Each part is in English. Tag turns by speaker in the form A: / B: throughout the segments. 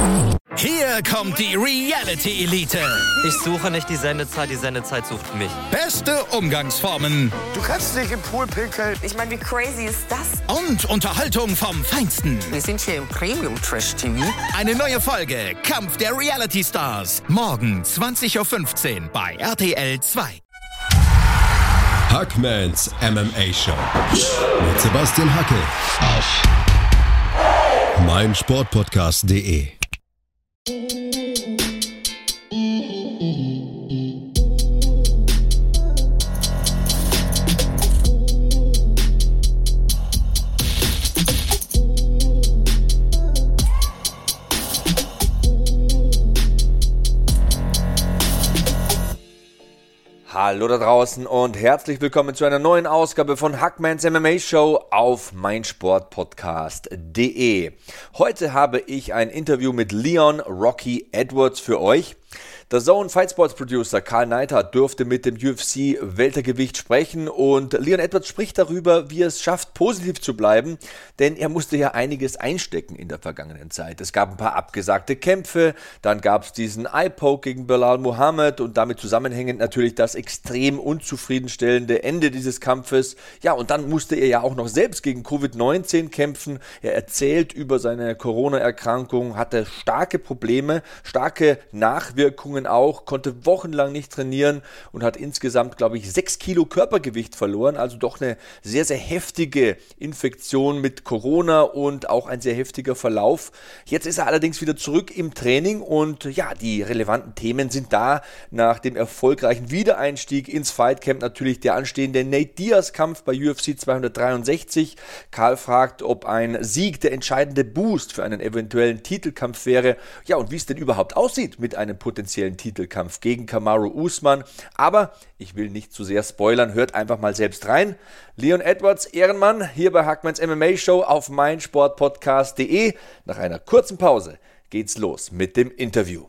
A: Hier kommt die Reality Elite.
B: Ich suche nicht die Sendezeit sucht mich.
A: Beste Umgangsformen.
C: Du kannst nicht im Pool pinkeln.
D: Ich meine, wie crazy ist das?
A: Und Unterhaltung vom Feinsten.
D: Wir sind hier im Premium Trash TV.
A: Eine neue Folge Kampf der Reality Stars. Morgen 20.15 Uhr bei RTL 2.
E: Hackmans MMA Show mit Sebastian Hackel auf meinsportpodcast.de.
F: Hallo da draußen und herzlich willkommen zu einer neuen Ausgabe von Hackmans MMA Show auf meinsportpodcast.de. Heute habe ich ein Interview mit Leon Rocky Edwards für euch. Der DAZN Fight Sports Producer Karl Neidhardt durfte mit dem UFC-Weltergewicht sprechen und Leon Edwards spricht darüber, wie er es schafft, positiv zu bleiben, denn er musste ja einiges einstecken in der vergangenen Zeit. Es gab ein paar abgesagte Kämpfe, dann gab es diesen Eye-Poke gegen Belal Muhammad und damit zusammenhängend natürlich das extrem unzufriedenstellende Ende dieses Kampfes. Ja, und dann musste er ja auch noch selbst gegen Covid-19 kämpfen. Er erzählt über seine Corona-Erkrankung, hatte starke Probleme, starke Nachwirkungen auch, konnte wochenlang nicht trainieren und hat insgesamt, glaube ich, 6 Kilo Körpergewicht verloren, also doch eine sehr, sehr heftige Infektion mit Corona und auch ein sehr heftiger Verlauf. Jetzt ist er allerdings wieder zurück im Training und ja, die relevanten Themen sind da. Nach dem erfolgreichen Wiedereinstieg ins Fightcamp natürlich der anstehende Nate Diaz-Kampf bei UFC 263. Karl fragt, ob ein Sieg der entscheidende Boost für einen eventuellen Titelkampf wäre. Ja, und wie es denn überhaupt aussieht mit einem potenziellen Titelkampf gegen Kamaru Usman. Aber ich will nicht zu sehr spoilern, hört einfach mal selbst rein. Leon Edwards, Ehrenmann, hier bei Hackmans MMA Show auf meinsportpodcast.de. Nach einer kurzen Pause geht's los mit dem Interview.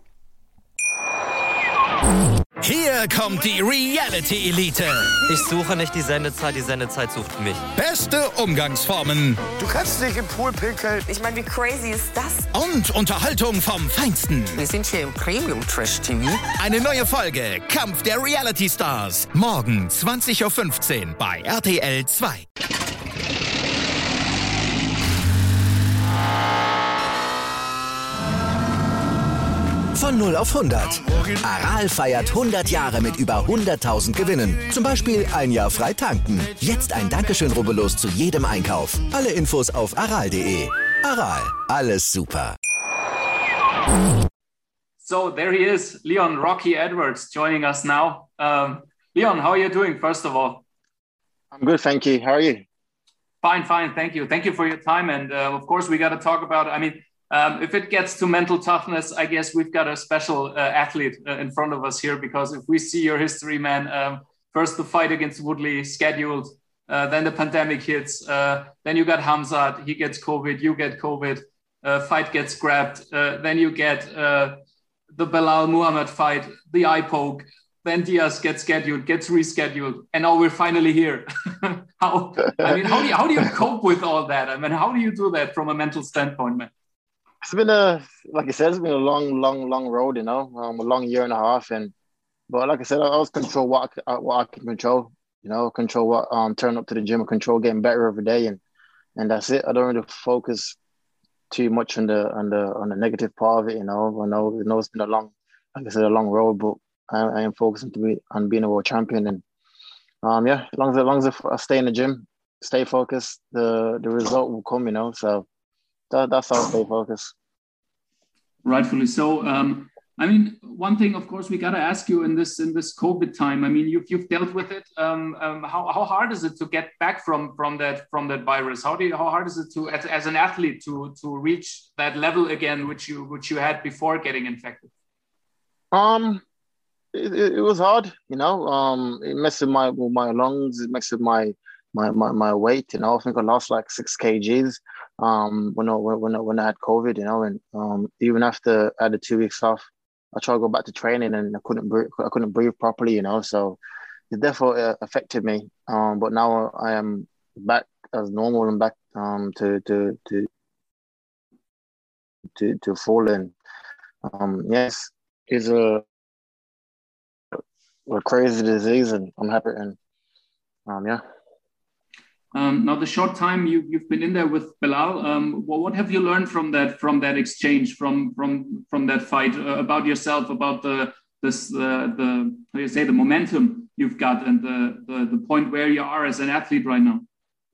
A: Hier kommt die Reality Elite.
B: Ich suche nicht die Sendezeit sucht mich.
A: Beste Umgangsformen.
C: Du kannst nicht im Pool pinkeln.
D: Ich meine, wie crazy ist das?
A: Und Unterhaltung vom Feinsten.
D: Wir sind hier im Premium Trash TV.
A: Eine neue Folge Kampf der Reality Stars. Morgen 20.15 Uhr bei RTL 2.
G: Von 0 auf 100. Aral feiert 100 Jahre mit über 100.000 Gewinnen. Zum Beispiel ein Jahr frei tanken. Jetzt ein Dankeschön, rubbellos zu jedem Einkauf. Alle Infos auf aral.de. Aral, alles super.
H: So there he is, Leon Rocky Edwards, joining us now. Leon, how are you doing, first of all?
I: I'm good, thank you. How are you?
H: Fine, thank you. Thank you for your time. And of course, we got to talk about, if it gets to mental toughness, I guess we've got a special athlete in front of us here, because if we see your history, man, first the fight against Woodley scheduled, then the pandemic hits, then you got Hamzat, he gets COVID, you get COVID, fight gets grabbed, then you get the Belal Muhammad fight, the eye poke, then Diaz gets scheduled, gets rescheduled, and now we're finally here. How do you cope with all that? How do you do that from a mental standpoint, man?
I: It's been like I said, it's been a long road, a long year and a half. But like I said, I always control what I can control, control what turn up to the gym, control getting better every day, and that's it. I don't really focus too much on the negative part of it, I know it's been a long road, but I am focusing on being a world champion, and as long as I stay in the gym, stay focused, the result will come, So that's how I stay focused.
H: Rightfully so. One thing, of course, we got to ask you in this COVID time. You've dealt with it. How hard is it to get back from that virus? How hard is it to as an athlete to reach that level again, which you had before getting infected?
I: It was hard. It messed with my lungs. It messed with my weight. I think I lost like 6 kgs when I had COVID. And even after I had the 2 weeks off, I tried to go back to training and I couldn't breathe properly, So it definitely affected me. But now I am back as normal and back to full, and Yes, it's a crazy disease, and I'm happy. And yeah.
H: Now, the short time you've been in there with Belal, what have you learned from that exchange, from that fight, about yourself, about the how do you say, the momentum you've got, and the point where you are as an athlete right now?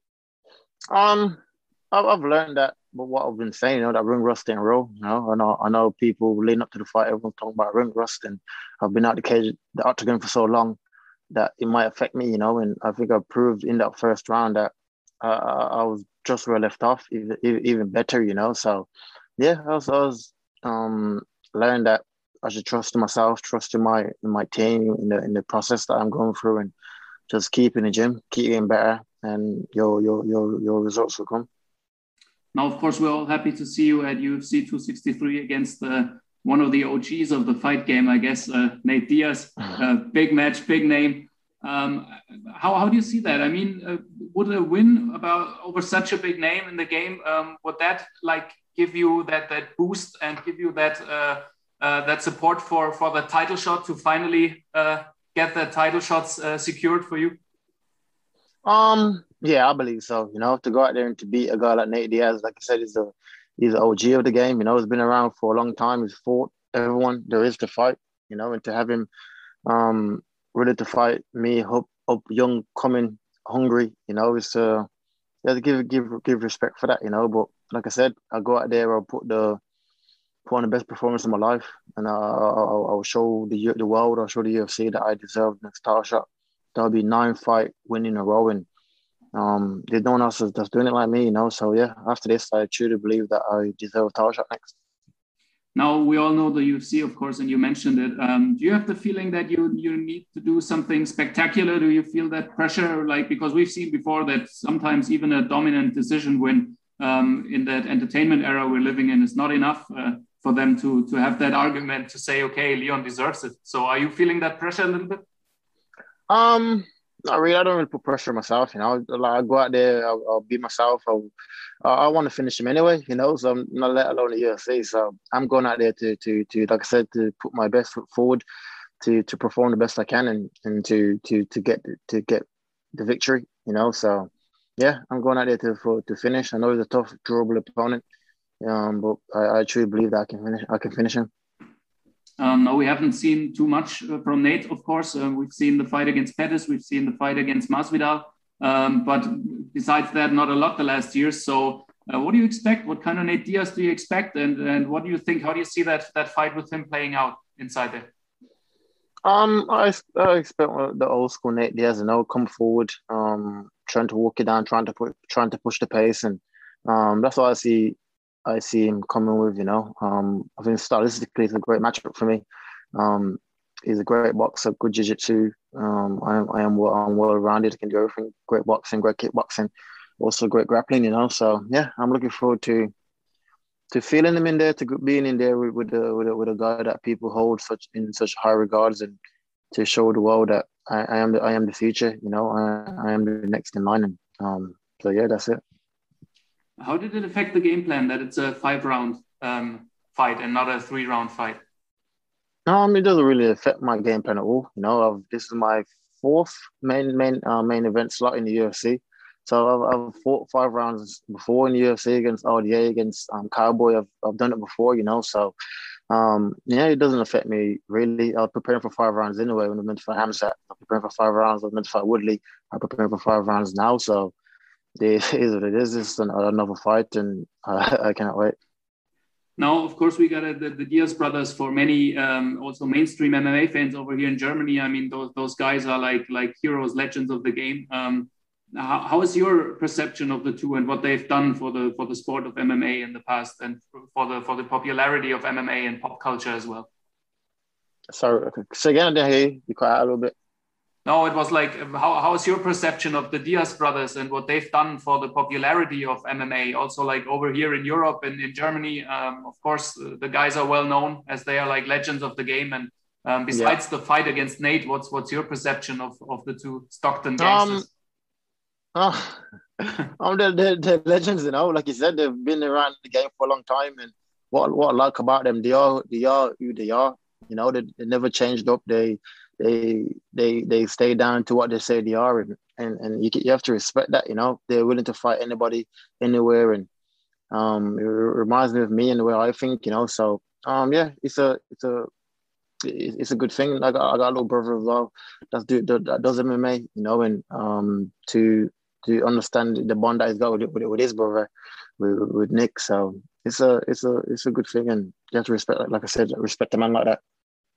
I: I've learned that, but what I've been saying, that ring rust ain't real. I know people leading up to the fight, everyone's talking about ring rust, and I've been out the octagon for so long that it might affect me, and I think I proved in that first round that I was just where I left off, even better, So, yeah, I was learned that I should trust in myself, trust in my team, in the process that I'm going through, and just keep in the gym, keep getting better, and your results will come.
H: Now, of course, we're all happy to see you at UFC 263 against one of the OGs of the fight game, I guess, Nate Diaz. Big match, big name. How do you see that? I mean, would a win over such a big name in the game, would that give you that boost and give you that support for the title shot to finally get the title shots secured for you?
I: Yeah, I believe so. To go out there and to beat a guy like Nate Diaz, like I said, he's an OG of the game. He's been around for a long time. He's fought everyone there is to fight. And to have him ready to fight me, up young, coming, hungry. It's you have to give respect for that. But like I said, I go out there, I'll put on the best performance of my life, and I'll show the world, I'll show the UFC that I deserve the next title shot. That'll be 9-fight win in a row, and there's no one else that's doing it like me, So yeah, after this, I truly believe that I deserve a title shot next.
H: Now, we all know the UFC, of course, and you mentioned it. Do you have the feeling that you need to do something spectacular? Do you feel that pressure? Because we've seen before that sometimes even a dominant decision win in that entertainment era we're living in is not enough for them to have that argument to say, okay, Leon deserves it. So are you feeling that pressure a little bit?
I: Not really. I don't really put pressure on myself. I go out there, I'll be myself. I want to finish him anyway. So I'm not let alone the UFC. So I'm going out there to like I said, to put my best foot forward, to perform the best I can, and to get the victory. So yeah, I'm going out there to finish. I know he's a tough, durable opponent, but I truly believe that I can finish him.
H: No, we haven't seen too much from Nate, of course. We've seen the fight against Pettis. We've seen the fight against Masvidal. But besides that, not a lot the last year. So what do you expect? What kind of Nate Diaz do you expect? And what do you think? How do you see that fight with him playing out inside there?
I: I expect the old school Nate Diaz, come forward, trying to walk it down, trying to push the pace. And that's what I see him coming with, I think stylistically it's a great matchup for me. He's a great boxer, good jiu-jitsu. I am well-rounded, can do everything. Great boxing, great kickboxing, also great grappling, So yeah, I'm looking forward to feeling him in there, to being in there with a guy that people hold in such high regards, and to show the world that I am the future. I am the next in line, and so yeah, that's it.
H: How did it affect the game plan that it's a 5-round fight and not a 3-round fight?
I: It doesn't really affect my game plan at all. This is my 4th main event slot in the UFC. So I've fought 5 rounds before in the UFC against RDA, against Cowboy. I've done it before, So yeah, it doesn't affect me really. I was preparing for 5 rounds anyway when I went for Hamzat. I'm preparing for 5 rounds. I was meant to fight Woodley. I'm preparing for 5 rounds now. So it is what it is. It's another fight, and I can't wait.
H: Now, of course, we got the Diaz brothers. For many also mainstream MMA fans over here in Germany, I mean, those guys are like heroes, legends of the game. How is your perception of the two and what they've done for the sport of MMA in the past, and for the popularity of MMA and pop culture as well?
I: Sorry, so again, I didn't hear you. You cut out a little bit.
H: No, it was like, how is your perception of the Diaz brothers and what they've done for the popularity of MMA? Also, like over here in Europe and in Germany, of course, the guys are well known as they are like legends of the game. And besides the fight against Nate, what's your perception of the two Stockton gangsters?
I: They're legends, Like you said, they've been around the game for a long time, and what I like about them, they are who they are. You know, they never changed up. They stay down to what they say they are, and you have to respect that. You know, they're willing to fight anybody, anywhere, and it reminds me of me and the way I think. You know, so yeah, it's a good thing. I got a little brother as well that does MMA. You know, and to understand the bond that he's got with his brother, with Nick. So it's a good thing, and you have to respect, like I said, respect a man like that.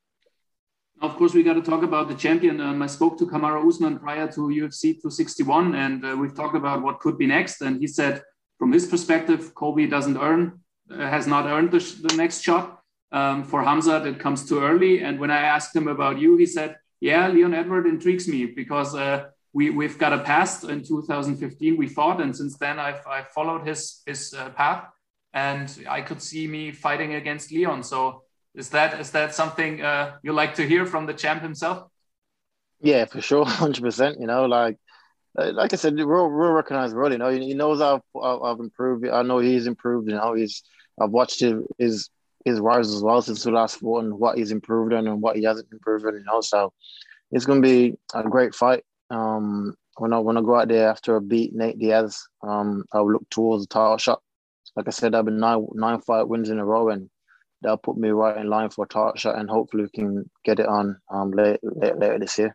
H: Of course, we got to talk about the champion. I spoke to Kamaru Usman prior to UFC 261, and we've talked about what could be next. And he said, from his perspective, Colby has not earned the next shot. For Khamzat, it comes too early. And when I asked him about you, he said, yeah, Leon Edwards intrigues me because we've got a past. In 2015, we fought, and since then I followed his path, and I could see me fighting against Leon. So is that something you like to hear from the champ himself?
I: Yeah, for sure, 100%. You know, like I said, we'll recognize Rolly. You know, he knows I've improved. I know he's improved. You know, I've watched his rise as well since the last fought, and what he's improved on and what he hasn't improved on. You know, so it's going to be a great fight. When I go out there after I beat Nate Diaz, I'll look towards the title shot. Like I said, I've been nine fight wins in a row, and that'll put me right in line for a title shot, and hopefully we can get it on later this year.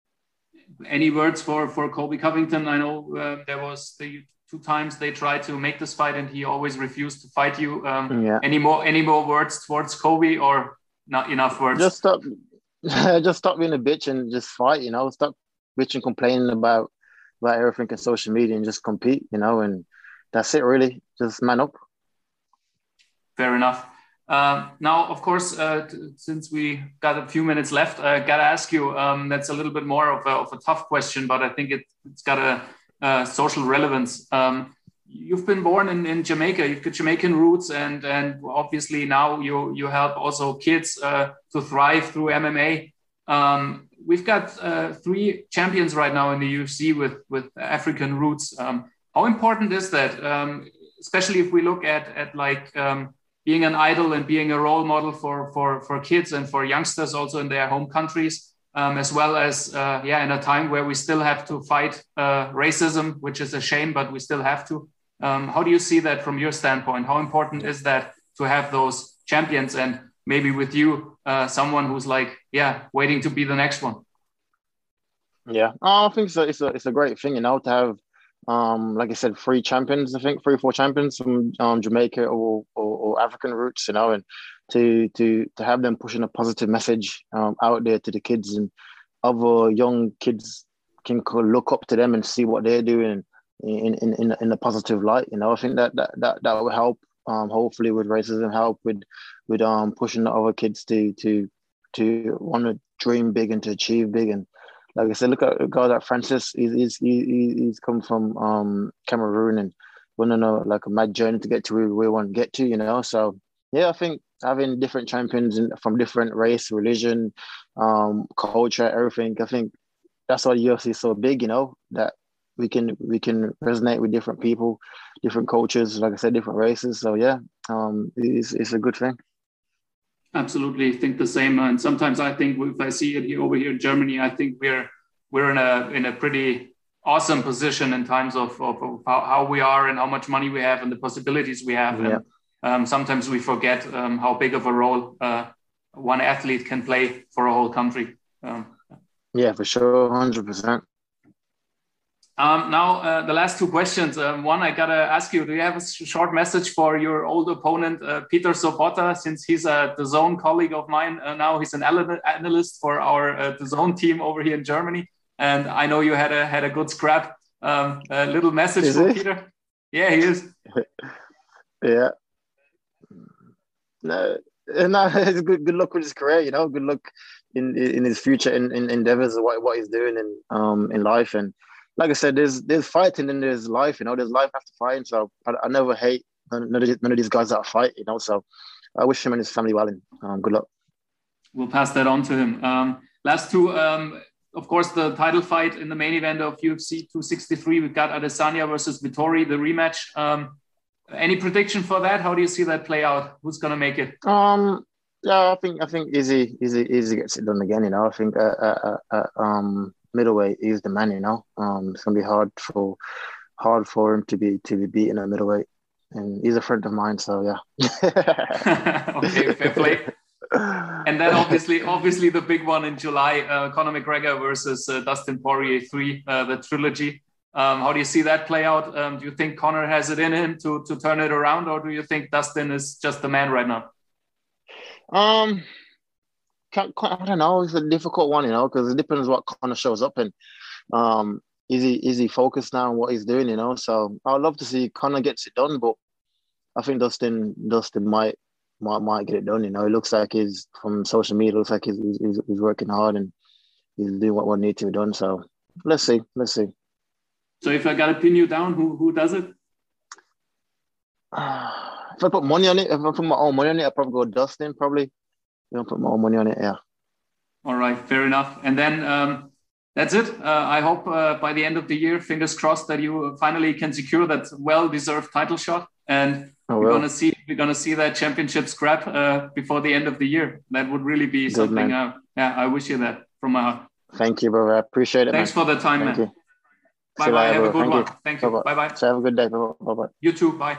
H: Any words for Colby Covington? I know there was the 2 times they tried to make this fight, and he always refused to fight you.
I: Yeah.
H: Any more words towards Colby, or not enough words?
I: Just stop being a bitch and just fight. You know, stop bitching, complaining about everything on social media, and just compete. You know, and that's it. Really, just man up.
H: Fair enough. Now, of course, since we got a few minutes left, I got to ask you, that's a little bit more of a tough question, but I think it's got a social relevance. You've been born in Jamaica, you've got Jamaican roots, and obviously now you help also kids to thrive through MMA. We've got 3 champions right now in the UFC with African roots. How important is that, especially if we look at like being an idol and being a role model for kids and for youngsters also in their home countries, as well as in a time where we still have to fight racism, which is a shame, but we still have to. How do you see that from your standpoint? How important is that to have those champions, and maybe with you, someone who's like, waiting to be the next one?
I: Yeah, I think it's a great thing, you know, to have, like I said, 3 champions, I think 3 or 4 champions from Jamaica or African roots, you know, and to have them pushing a positive message out there to the kids, and other young kids can look up to them and see what they're doing in a positive light. You know, I think that will help, hopefully, with racism, help with pushing the other kids to want to dream big and to achieve big. And like I said, look at a guy like Francis. He's come from Cameroon and went on a mad journey to get to where we want to get to, you know. So yeah, I think having different champions from different race, religion, culture, everything, I think that's why the UFC is so big, you know, that we can resonate with different people, different cultures, like I said, different races. So yeah, it's a good thing.
H: Absolutely, think the same. And sometimes I think if I see it over here in Germany, I think we're in a pretty awesome position in terms of how we are and how much money we have and the possibilities we have.
I: Yeah.
H: And sometimes we forget how big of a role one athlete can play for a whole country.
I: Yeah, for sure, 100%.
H: Now, the last 2 questions. One, I got to ask you, do you have a short message for your old opponent, Peter Sobotta, since he's a DAZN colleague of mine now? He's an analyst for our DAZN team over here in Germany. And I know you had a good scrap. A little message for Peter? Yeah, he is.
I: Yeah. No, it's good luck with his career, you know, good luck in his future in endeavors, what he's doing in life. And like I said, there's fighting and there's life, you know, there's life after fighting. So I never hate none of these guys that fight, you know. So I wish him and his family well, and good luck.
H: We'll pass that on to him. Last 2, of course, the title fight in the main event of UFC 263, we've got Adesanya versus Vettori, the rematch. Any prediction for that? How do you see that play out? Who's going to make it?
I: Yeah, I think Izzy gets it done again. I think middleweight is the man. It's going to be hard for him to be beaten at middleweight, and he's a friend of mine. So yeah.
H: Okay, fair play. And then obviously the big one in July, Conor McGregor versus Dustin Poirier 3, the trilogy. How do you see that play out? Do you think Conor has it in him to turn it around, or do you think Dustin is just the man right now?
I: I don't know. It's a difficult one, because it depends what Conor shows up in. Is he focused now on what he's doing, So I'd love to see Conor gets it done, but I think Dustin might get it done. It looks like he's from social media. Looks like he's working hard and he's doing what needs to be done. So let's see.
H: So if I got to pin you down, who does it?
I: If I put money on it, if I put my own money on it, I'd probably go Dustin. Probably. Put my own money on it. Yeah. All
H: right, fair enough. And then that's it. I hope by the end of the year, fingers crossed, that you finally can secure that well-deserved title shot, and we're gonna see that championship scrap before the end of the year. That would really be something. I wish you that from my heart.
I: Thank you, brother. I appreciate it.
H: Thanks for the time, man. You. Bye-bye. Have a good one. Thank you. Bye-bye.
I: Have a good day. Bye-bye.
H: You too. Bye.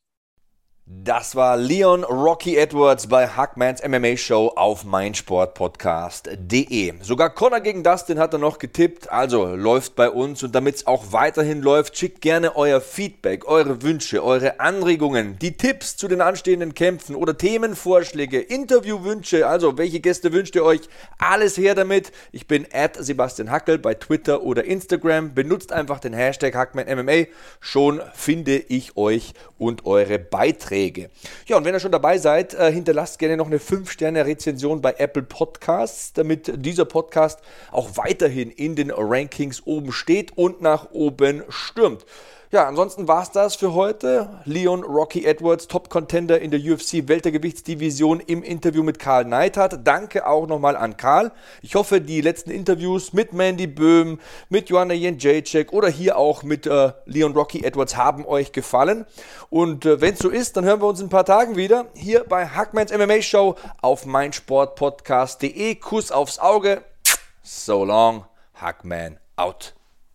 F: Das war Leon Rocky Edwards bei Hackmans MMA Show auf meinsportpodcast.de. Sogar Conor gegen Dustin hat er noch getippt, also läuft bei uns, und damit es auch weiterhin läuft, schickt gerne euer Feedback, eure Wünsche, eure Anregungen, die Tipps zu den anstehenden Kämpfen oder Themenvorschläge, Interviewwünsche, also welche Gäste wünscht ihr euch, alles her damit. Ich bin @Sebastian Hackel bei Twitter oder Instagram, benutzt einfach den Hashtag HackmanMMA, schon finde ich euch und eure Beiträge. Ja, und wenn ihr schon dabei seid, hinterlasst gerne noch eine 5-Sterne-Rezension bei Apple Podcasts, damit dieser Podcast auch weiterhin in den Rankings oben steht und nach oben stürmt. Ja, ansonsten war es das für heute. Leon Rocky Edwards, Top-Contender in der UFC-Weltergewichtsdivision im Interview mit Karl Neidhardt. Danke auch nochmal an Karl. Ich hoffe, die letzten Interviews mit Mandy Böhm, mit Joanna Jędrzejczyk oder hier auch mit Leon Rocky Edwards haben euch gefallen. Und wenn es so ist, dann hören wir uns in ein paar Tagen wieder hier bei Hackmans MMA Show auf meinsportpodcast.de. Kuss aufs Auge. So long, Hackman out.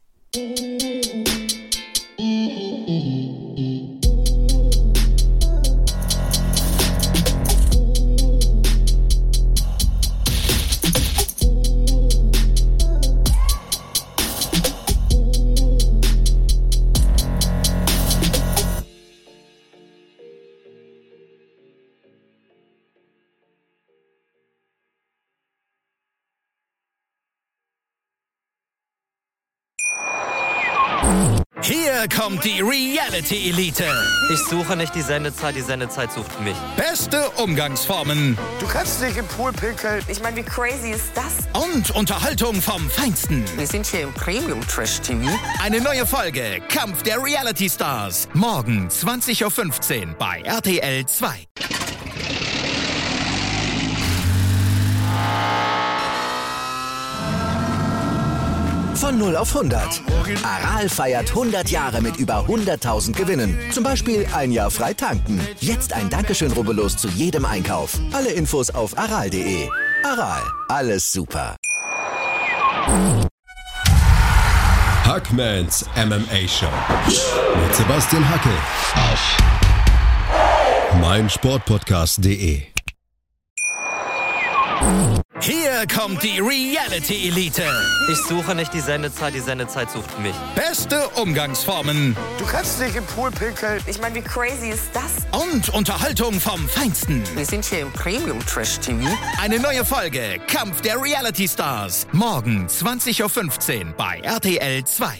A: Hier kommt die Reality Elite.
B: Ich suche nicht die Sendezeit sucht mich.
A: Beste Umgangsformen.
C: Du kannst nicht im Pool pinkeln.
D: Ich meine, wie crazy ist das?
A: Und Unterhaltung vom Feinsten.
D: Wir sind hier im Premium Trash TV.
A: Eine neue Folge Kampf der Reality Stars. Morgen 20:15 Uhr bei RTL 2.
G: Von 0 auf 100. Aral feiert 100 Jahre mit über 100.000 Gewinnen. Zum Beispiel ein Jahr frei tanken. Jetzt ein Dankeschön, rubbellos zu jedem Einkauf. Alle Infos auf aral.de. Aral, alles super.
E: Hackmans MMA Show mit Sebastian Hackel auf meinsportpodcast.de.
A: Hier kommt die Reality Elite.
B: Ich suche nicht die Sendezeit sucht mich.
A: Beste Umgangsformen.
C: Du kannst nicht im Pool pinkeln.
D: Ich meine, wie crazy ist das?
A: Und Unterhaltung vom Feinsten.
D: Wir sind hier im Premium Trash TV.
A: Eine neue Folge Kampf der Reality Stars. Morgen 20:15 Uhr bei RTL 2.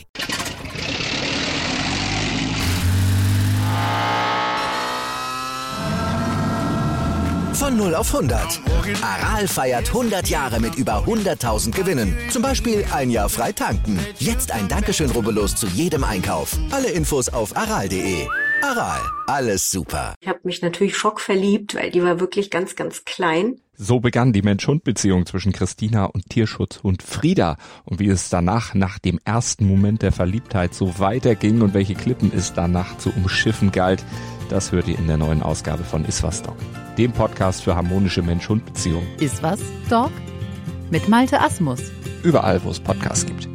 G: Von 0 auf 100. Aral feiert 100 Jahre mit über 100.000 Gewinnen. Zum Beispiel ein Jahr frei tanken. Jetzt ein Dankeschön, rubbellos zu jedem Einkauf. Alle Infos auf aral.de. Aral, alles super.
J: Ich habe mich natürlich schockverliebt, weil die war wirklich ganz, ganz klein.
K: So begann die Mensch-Hund-Beziehung zwischen Christina und Tierschutzhund Frieda. Und wie es danach, nach dem ersten Moment der Verliebtheit, so weiterging und welche Klippen es danach zu umschiffen galt, Das hört ihr in der neuen Ausgabe von Iswas Dog, dem Podcast für harmonische Mensch-Hund-Beziehungen.
L: Iswas Dog? Mit Malte Asmus.
K: Überall, wo es Podcasts gibt.